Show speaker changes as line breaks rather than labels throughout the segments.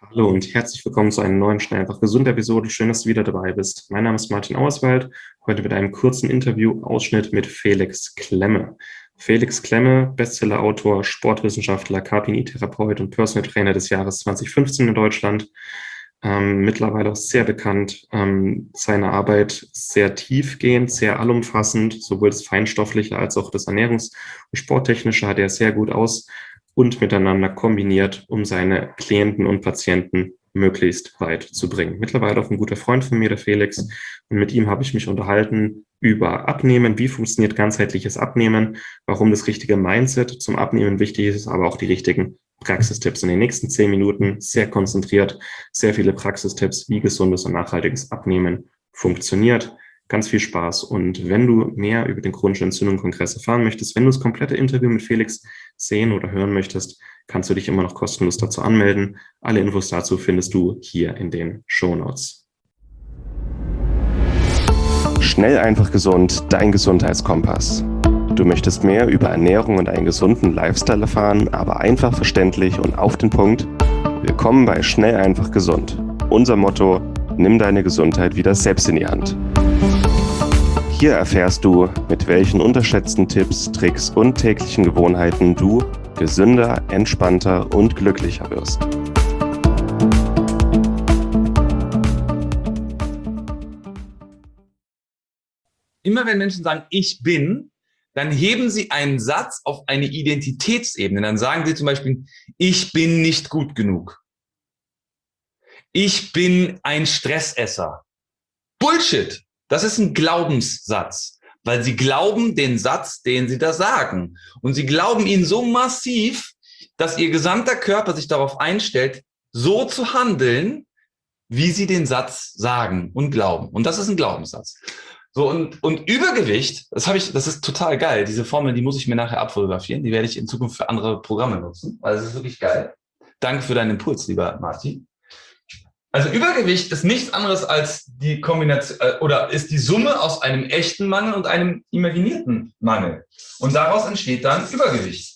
Hallo und herzlich willkommen zu einer neuen Schnell einfach gesund Episode. Schön, dass du wieder dabei bist. Mein Name ist Martin Auerswald. Heute mit einem kurzen Interview-Ausschnitt mit Felix Klemme. Felix Klemme, Bestseller-Autor, Sportwissenschaftler, KPI-Therapeut und Personal Trainer des Jahres 2015 in Deutschland. Mittlerweile auch sehr bekannt. Seine Arbeit ist sehr tiefgehend, sehr allumfassend. Sowohl das Feinstoffliche als auch das Ernährungs- und Sporttechnische hat er sehr gut aus und miteinander kombiniert, um seine Klienten und Patienten möglichst weit zu bringen. Mittlerweile auch ein guter Freund von mir, der Felix, und mit ihm habe ich mich unterhalten über Abnehmen, wie funktioniert ganzheitliches Abnehmen, warum das richtige Mindset zum Abnehmen wichtig ist, aber auch die richtigen Praxistipps. In den nächsten 10 Minuten sehr konzentriert, sehr viele Praxistipps, wie gesundes und nachhaltiges Abnehmen funktioniert. Ganz viel Spaß. Und wenn du mehr über den chronischen Entzündungskongress erfahren möchtest, wenn du das komplette Interview mit Felix sehen oder hören möchtest, kannst du dich immer noch kostenlos dazu anmelden. Alle Infos dazu findest du hier in den Shownotes.
Schnell, einfach gesund, dein Gesundheitskompass. Du möchtest mehr über Ernährung und einen gesunden Lifestyle erfahren, aber einfach verständlich und auf den Punkt? Willkommen bei Schnell, einfach gesund. Unser Motto: Nimm deine Gesundheit wieder selbst in die Hand. Hier erfährst du, mit welchen unterschätzten Tipps, Tricks und täglichen Gewohnheiten du gesünder, entspannter und glücklicher wirst.
Immer wenn Menschen sagen, ich bin, dann heben sie einen Satz auf eine Identitätsebene. Dann sagen sie zum Beispiel, ich bin nicht gut genug. Ich bin ein Stressesser. Bullshit. Das ist ein Glaubenssatz, weil sie glauben den Satz, den sie da sagen. Und sie glauben ihn so massiv, dass ihr gesamter Körper sich darauf einstellt, so zu handeln, wie sie den Satz sagen und glauben. Und das ist ein Glaubenssatz. So, und Übergewicht, das ist total geil. Diese Formel, die muss ich mir nachher abfotografieren. Die werde ich in Zukunft für andere Programme nutzen. Also es ist wirklich geil. Danke für deinen Impuls, lieber Martin. Also Übergewicht ist nichts anderes als die Kombination oder ist die Summe aus einem echten Mangel und einem imaginierten Mangel. Und daraus entsteht dann Übergewicht.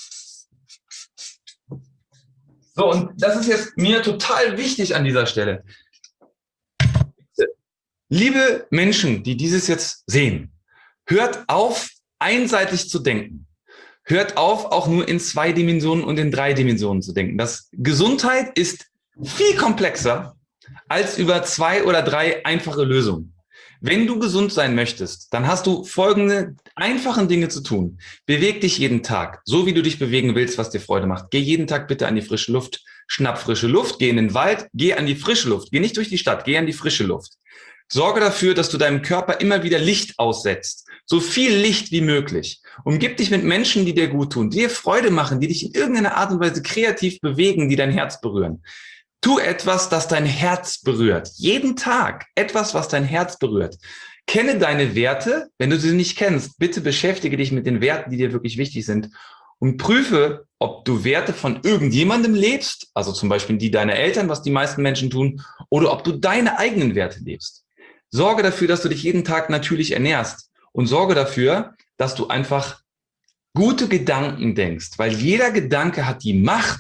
So, und das ist jetzt mir total wichtig an dieser Stelle. Liebe Menschen, die dieses jetzt sehen, hört auf, einseitig zu denken. Hört auf, auch nur in 2 Dimensionen und in 3 Dimensionen zu denken. Das Gesundheit ist viel komplexer als über 2 oder 3 einfache Lösungen. Wenn du gesund sein möchtest, dann hast du folgende einfachen Dinge zu tun. Beweg dich jeden Tag, so wie du dich bewegen willst, was dir Freude macht. Geh jeden Tag bitte an die frische Luft, schnapp frische Luft, geh in den Wald, geh an die frische Luft. Geh nicht durch die Stadt, geh an die frische Luft. Sorge dafür, dass du deinem Körper immer wieder Licht aussetzt. So viel Licht wie möglich. Umgib dich mit Menschen, die dir gut tun, die dir Freude machen, die dich in irgendeiner Art und Weise kreativ bewegen, die dein Herz berühren. Tu etwas, das dein Herz berührt. Jeden Tag etwas, was dein Herz berührt. Kenne deine Werte. Wenn du sie nicht kennst, bitte beschäftige dich mit den Werten, die dir wirklich wichtig sind. Und prüfe, ob du Werte von irgendjemandem lebst, also zum Beispiel die deiner Eltern, was die meisten Menschen tun, oder ob du deine eigenen Werte lebst. Sorge dafür, dass du dich jeden Tag natürlich ernährst und sorge dafür, dass du einfach gute Gedanken denkst, weil jeder Gedanke hat die Macht,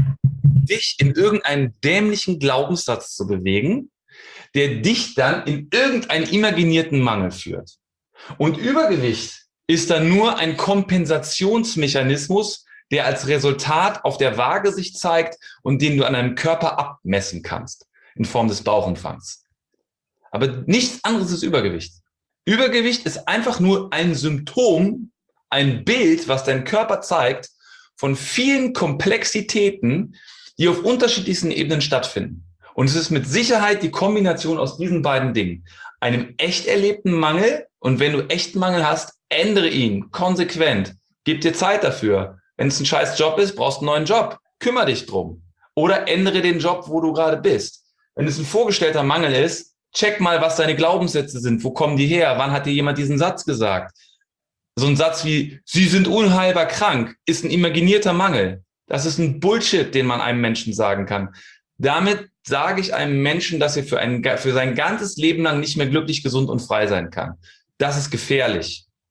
dich in irgendeinen dämlichen Glaubenssatz zu bewegen, der dich dann in irgendeinen imaginierten Mangel führt. Und Übergewicht ist dann nur ein Kompensationsmechanismus, der als Resultat auf der Waage sich zeigt und den du an deinem Körper abmessen kannst, in Form des Bauchumfangs. Aber nichts anderes ist Übergewicht. Übergewicht ist einfach nur ein Symptom, ein Bild, was dein Körper zeigt, von vielen Komplexitäten, die auf unterschiedlichsten Ebenen stattfinden. Und es ist mit Sicherheit die Kombination aus diesen beiden Dingen. Einem echt erlebten Mangel, und wenn du echten Mangel hast, ändere ihn konsequent. Gib dir Zeit dafür. Wenn es ein scheiß Job ist, brauchst du einen neuen Job. Kümmere dich drum. Oder ändere den Job, wo du gerade bist. Wenn es ein vorgestellter Mangel ist, check mal, was deine Glaubenssätze sind. Wo kommen die her? Wann hat dir jemand diesen Satz gesagt? So ein Satz wie, Sie sind unheilbar krank, ist ein imaginierter Mangel. Das ist ein Bullshit, den man einem Menschen sagen kann. Damit sage ich einem Menschen, dass er für sein ganzes Leben lang nicht mehr glücklich, gesund und frei sein kann. Das ist gefährlich.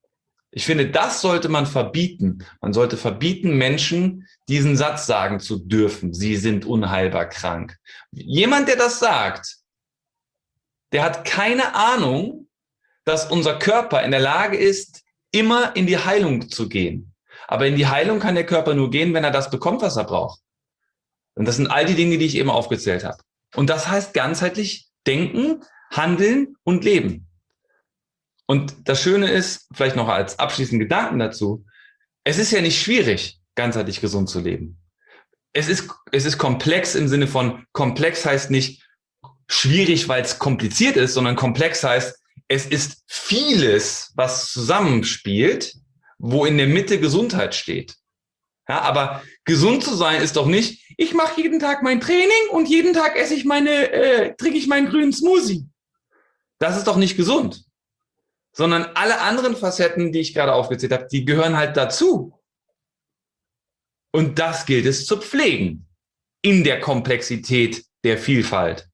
Ich finde, das sollte man verbieten. Man sollte verbieten, Menschen diesen Satz sagen zu dürfen. Sie sind unheilbar krank. Jemand, der das sagt, der hat keine Ahnung, dass unser Körper in der Lage ist, immer in die Heilung zu gehen. Aber in die Heilung kann der Körper nur gehen, wenn er das bekommt, was er braucht. Und das sind all die Dinge, die ich eben aufgezählt habe. Und das heißt ganzheitlich denken, handeln und leben. Und das Schöne ist, vielleicht noch als abschließenden Gedanken dazu, es ist ja nicht schwierig, ganzheitlich gesund zu leben. Es ist komplex im Sinne von, komplex heißt nicht schwierig, weil es kompliziert ist, sondern komplex heißt, es ist vieles, was zusammenspielt, wo in der Mitte Gesundheit steht. Ja, aber gesund zu sein ist doch nicht, ich mache jeden Tag mein Training und jeden Tag trinke ich meinen grünen Smoothie. Das ist doch nicht gesund. Sondern alle anderen Facetten, die ich gerade aufgezählt habe, die gehören halt dazu. Und das gilt es zu pflegen in der Komplexität der Vielfalt.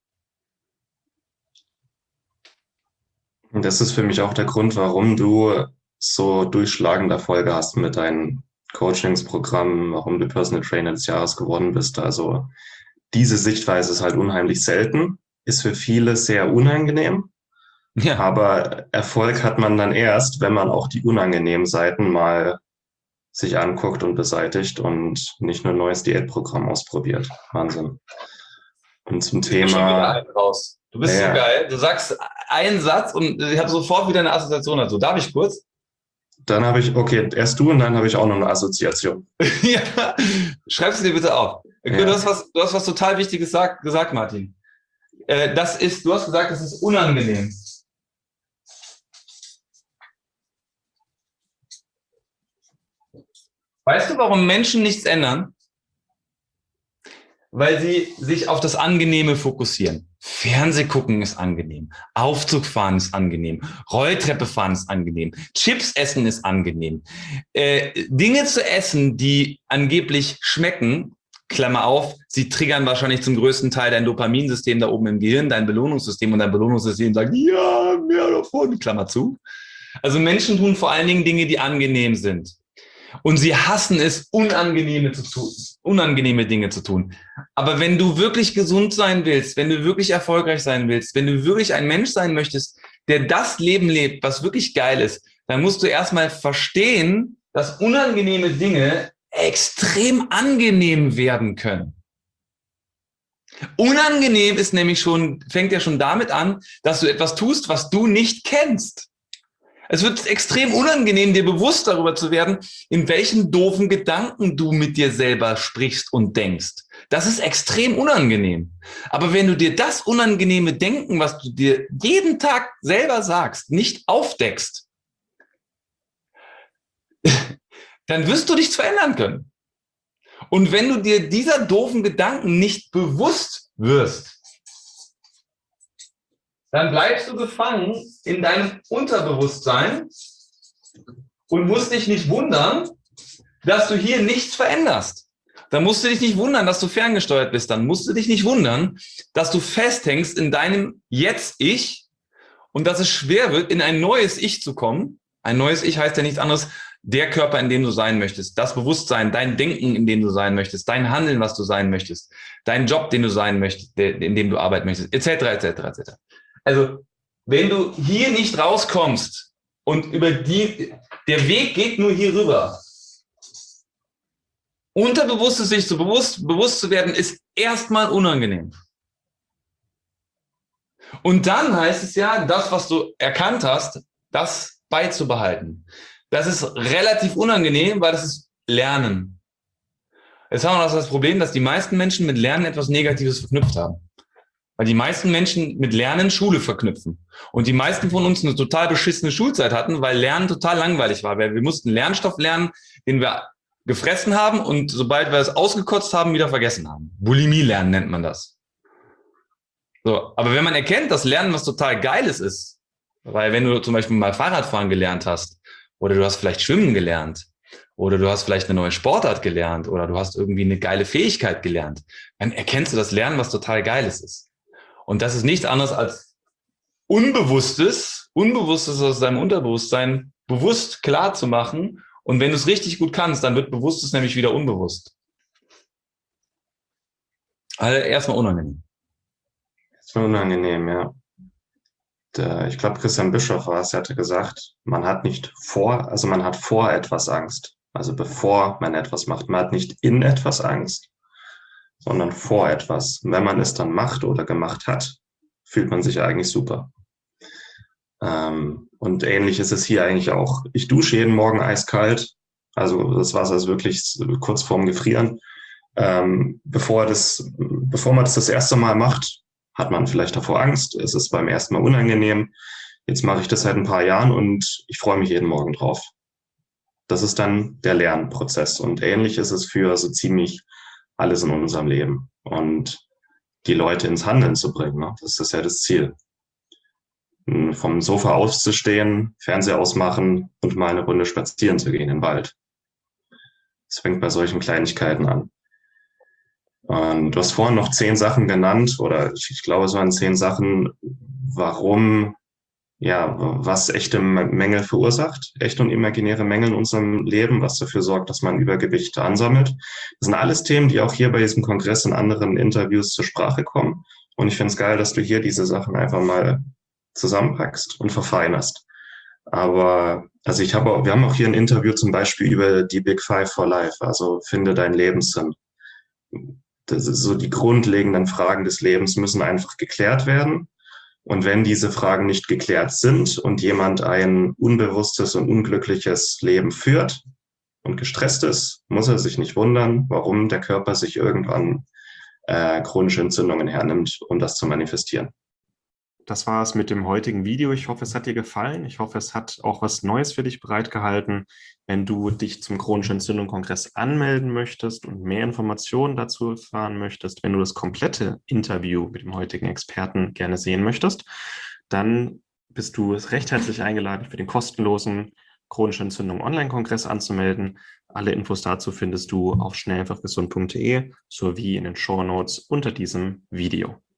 Und das ist für mich auch der Grund, warum du so durchschlagende Erfolge hast mit deinen Coachingsprogrammen, warum du Personal Trainer des Jahres geworden bist. Also diese Sichtweise ist halt unheimlich selten, ist für viele sehr unangenehm.
Ja.
Aber Erfolg hat man dann erst, wenn man auch die unangenehmen Seiten mal sich anguckt und beseitigt und nicht nur ein neues Diätprogramm ausprobiert. Wahnsinn. Und zum Thema...
Du bist so geil. Du sagst einen Satz und ich habe sofort wieder eine Assoziation dazu. Darf ich kurz?
Dann habe ich, okay, erst du und dann habe ich auch noch eine Assoziation.
Ja. Schreib es dir bitte auf. Ja. Du hast was total Wichtiges gesagt, Martin. Du hast gesagt, es ist unangenehm. Weißt du, warum Menschen nichts ändern? Weil sie sich auf das Angenehme fokussieren. Fernseh gucken ist angenehm. Aufzug fahren ist angenehm. Rolltreppe fahren ist angenehm. Chips essen ist angenehm. Dinge zu essen, die angeblich schmecken, Klammer auf, sie triggern wahrscheinlich zum größten Teil dein Dopaminsystem da oben im Gehirn, dein Belohnungssystem, und dein Belohnungssystem sagt, ja, mehr davon, Klammer zu. Also Menschen tun vor allen Dingen Dinge, die angenehm sind. Und sie hassen es, unangenehme Dinge zu tun. Aber wenn du wirklich gesund sein willst, wenn du wirklich erfolgreich sein willst, wenn du wirklich ein Mensch sein möchtest, der das Leben lebt, was wirklich geil ist, dann musst du erstmal verstehen, dass unangenehme Dinge extrem angenehm werden können. Unangenehm ist nämlich fängt ja schon damit an, dass du etwas tust, was du nicht kennst. Es wird extrem unangenehm, dir bewusst darüber zu werden, in welchen doofen Gedanken du mit dir selber sprichst und denkst. Das ist extrem unangenehm. Aber wenn du dir das unangenehme Denken, was du dir jeden Tag selber sagst, nicht aufdeckst, dann wirst du nichts verändern können. Und wenn du dir dieser doofen Gedanken nicht bewusst wirst, dann bleibst du gefangen in deinem Unterbewusstsein und musst dich nicht wundern, dass du hier nichts veränderst. Dann musst du dich nicht wundern, dass du ferngesteuert bist. Dann musst du dich nicht wundern, dass du festhängst in deinem Jetzt-Ich und dass es schwer wird, in ein neues Ich zu kommen. Ein neues Ich heißt ja nichts anderes, der Körper, in dem du sein möchtest, das Bewusstsein, dein Denken, in dem du sein möchtest, dein Handeln, was du sein möchtest, dein Job, den du sein möchtest, in dem du arbeiten möchtest, etc., etc., etc. Also, wenn du hier nicht rauskommst und der Weg geht nur hier rüber. Unterbewusstes sich so bewusst zu werden, ist erstmal unangenehm. Und dann heißt es ja, das, was du erkannt hast, das beizubehalten. Das ist relativ unangenehm, weil das ist Lernen. Jetzt haben wir das Problem, dass die meisten Menschen mit Lernen etwas Negatives verknüpft haben. Weil die meisten Menschen mit Lernen Schule verknüpfen. Und die meisten von uns eine total beschissene Schulzeit hatten, weil Lernen total langweilig war. Wir mussten Lernstoff lernen, den wir gefressen haben und sobald wir es ausgekotzt haben, wieder vergessen haben. Bulimie lernen nennt man das. So, aber wenn man erkennt, dass Lernen was total Geiles ist, weil wenn du zum Beispiel mal Fahrradfahren gelernt hast oder du hast vielleicht Schwimmen gelernt oder du hast vielleicht eine neue Sportart gelernt oder du hast irgendwie eine geile Fähigkeit gelernt, dann erkennst du, dass Lernen was total Geiles ist. Und das ist nichts anderes als Unbewusstes aus deinem Unterbewusstsein bewusst klar zu machen. Und wenn du es richtig gut kannst, dann wird Bewusstes nämlich wieder unbewusst. Also erstmal unangenehm.
Erstmal unangenehm, ja. Ich glaube, Christian Bischoff war es, der hatte gesagt, man hat vor etwas Angst. Also bevor man etwas macht. Man hat nicht in etwas Angst, sondern vor etwas. Wenn man es dann macht oder gemacht hat, fühlt man sich eigentlich super. Und ähnlich ist es hier eigentlich auch. Ich dusche jeden Morgen eiskalt. Also das Wasser ist wirklich kurz vorm Gefrieren. Bevor man das erste Mal macht, hat man vielleicht davor Angst. Es ist beim ersten Mal unangenehm. Jetzt mache ich das seit ein paar Jahren und ich freue mich jeden Morgen drauf. Das ist dann der Lernprozess. Und ähnlich ist es für so ziemlich alles in unserem Leben. Und die Leute ins Handeln zu bringen, ne? Das ist ja das Ziel. Vom Sofa aufzustehen, Fernseher ausmachen und mal eine Runde spazieren zu gehen im Wald. Es fängt bei solchen Kleinigkeiten an. Und du hast vorhin noch 10 Sachen genannt, oder ich glaube, es waren 10 Sachen, was echte Mängel verursacht, echte und imaginäre Mängel in unserem Leben, was dafür sorgt, dass man Übergewicht ansammelt. Das sind alles Themen, die auch hier bei diesem Kongress in anderen Interviews zur Sprache kommen. Und ich finde es geil, dass du hier diese Sachen einfach mal zusammenpackst und verfeinerst. Aber wir haben auch hier ein Interview zum Beispiel über die Big Five for Life, also finde deinen Lebenssinn. Das ist so, die grundlegenden Fragen des Lebens müssen einfach geklärt werden. Und wenn diese Fragen nicht geklärt sind und jemand ein unbewusstes und unglückliches Leben führt und gestresst ist, muss er sich nicht wundern, warum der Körper sich irgendwann chronische Entzündungen hernimmt, um das zu manifestieren. Das war es mit dem heutigen Video. Ich hoffe, es hat dir gefallen. Ich hoffe, es hat auch was Neues für dich bereitgehalten. Wenn du dich zum Chronischen Entzündung-Kongress anmelden möchtest und mehr Informationen dazu erfahren möchtest, wenn du das komplette Interview mit dem heutigen Experten gerne sehen möchtest, dann bist du recht herzlich eingeladen, für den kostenlosen Chronische Entzündung Online-Kongress anzumelden. Alle Infos dazu findest du auf schnelleinfachgesund.de sowie in den Shownotes unter diesem Video.